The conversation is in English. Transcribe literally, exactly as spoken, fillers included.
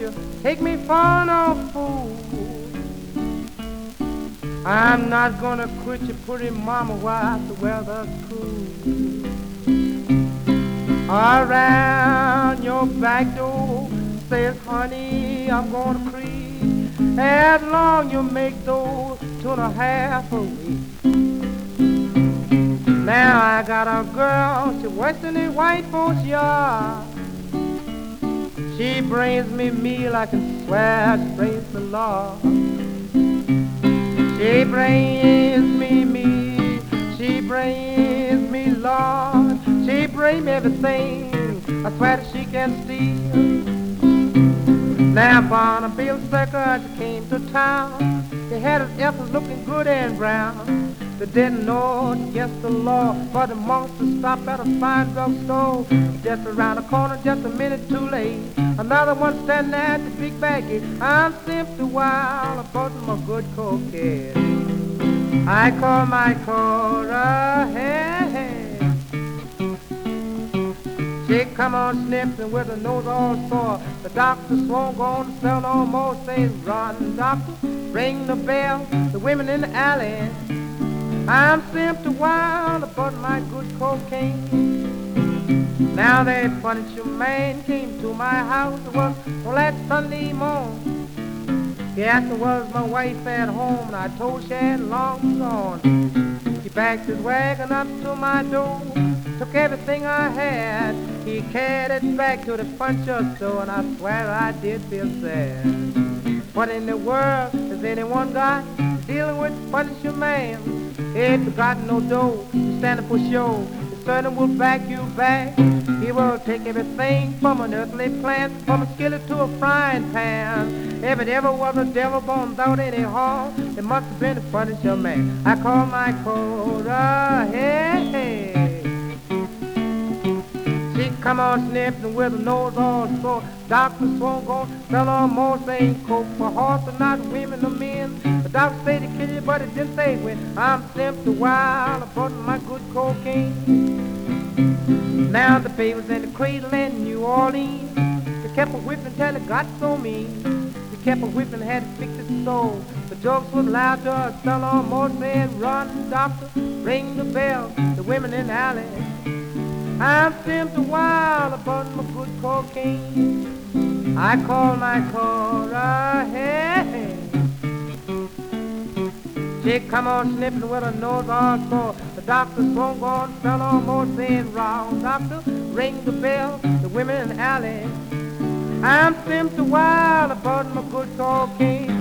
will take me for no fool. I'm not gonna quit you, pretty mama, while the weather's cool. Around your back door says, honey, I'm gonna creep as long you make those two and a half a week. Now I got a girl, she works in the white folks' yard. She brings me meal, I can swear she praise the Lord. She brings me meal, she brings me Lord. She brings me everything, I swear that she can steal. Now upon a bill circle, she came to town. They had his apples looking good and brown. They didn't know against the law, but the monster stopped at a fine drugstore. Just around the corner, just a minute too late. Another one standing at the big baggie. I'm simply wild about my good cocaine. I call my quarter, hey, hey. She come on sniffing with her nose all sore. The doctor won't go on to sell no more. Says, run, doctor, ring the bell. The women in the alley. I'm simply wild about my good cocaine. Now that furniture man came to my house. It was on that Sunday morning. He asked me was my wife at home, and I told she had long gone. He backed his wagon up to my door, took everything I had. He carried it back to the furniture store, and I swear I did feel sad. What in the world has anyone got dealing with furniture man? If you got no dough to stand up for show, the certain will back you back. He will take everything from an earthly plant, from a skillet to a frying pan. If it ever was a devil born without any harm, it must have been a furniture man. I call my quota, hey, hey. She come on sniffing with her nose all sore. Doctor won't go sell on more, saying coke for horse or not women or men. The doctor said to kill you, but it didn't say when. I'm simply wild about my good cocaine. Now the baby was in the cradle in New Orleans. They kept a whipping till it got so mean. They kept a whipping, had to fix its soul. The jokes was loud to us, sell on more, saying run, doctor, ring the bell. The women in the alley. I'm simply wild about my good cocaine. I call my quarter, hey, hey. She come on sniffing with her nose all sore. The doctor's won't go on, sell on more, saying round, doctor, ring the bell. The women in the alley. I'm simply wild about my good cocaine.